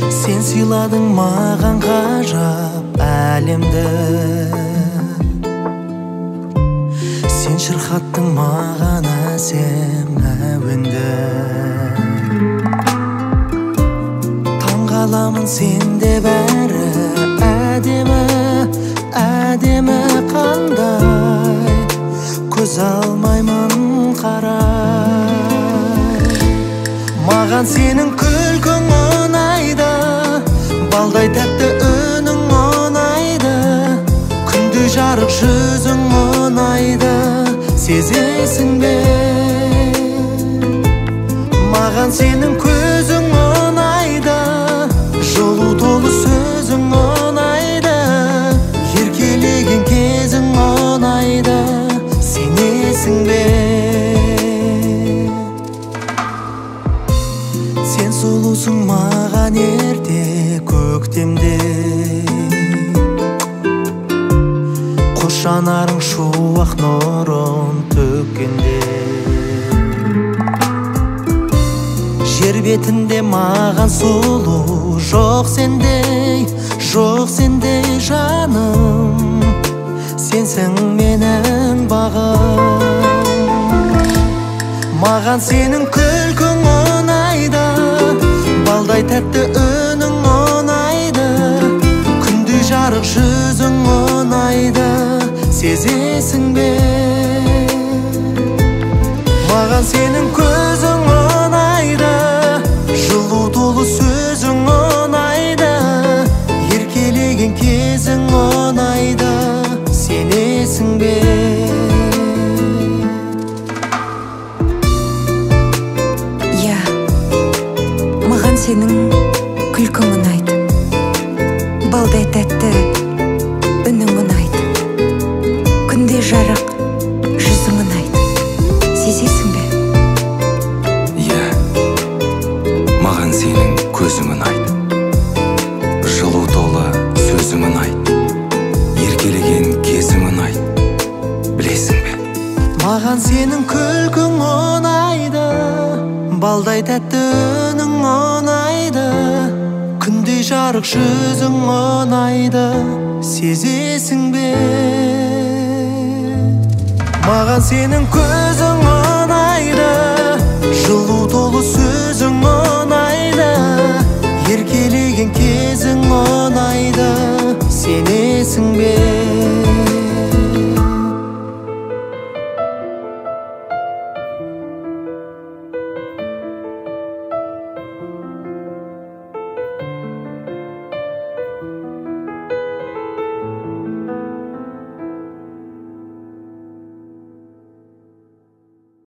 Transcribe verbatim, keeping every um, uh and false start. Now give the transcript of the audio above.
Сен сыйладың маған ғажап әлемді, сен шырқаттың маған әсем әуенді. Таңғаламын сенде бәрі әдемі, әдемі қандай, көз алмаймын қарай. Маған сенің күлкің ұнайды, балдай тәтті үнің ұнайды, күндей жарық жүзің ұнайды, сезесің бе? Маған сенің көзің ұнайды, жылу толы сөзің ұнайды, еркелеген кезің ұнайды, сенесің бе? Сен сұлусың маған ерте көктемде, қос жанарың шуақ нұрын төккенде. Жер бетінде маған сұлу жоқ сендей, жоқ сендей жаным, сенсің менің бағым. Маған сенің күлкің ұнайды, балдай тәтті үнің ұнайды, күндей жарық жүзің ұнайды, сезесің бе? Маған сенің көзің ұнайды, жылу толы сөзің ұнайды, еркелеген кезің ұнайды, сенесің бе? Сенің күлкің ұнайды, балдай тәтті үнің ұнайды, күндей жарық жүзің ұнайды, сезесің бе? Иә, маған сенің көзің ұнайды, жылу толы сөзің ұнайды, еркелеген кезің ұнайды, білесің бе? Маған сенің күлкің ұнайды, балдай тәтті үнің ұнайды, күндей жарық жүзің ұнайды, сезесің бе? Маған сенің көзің ұнайды, жылу толы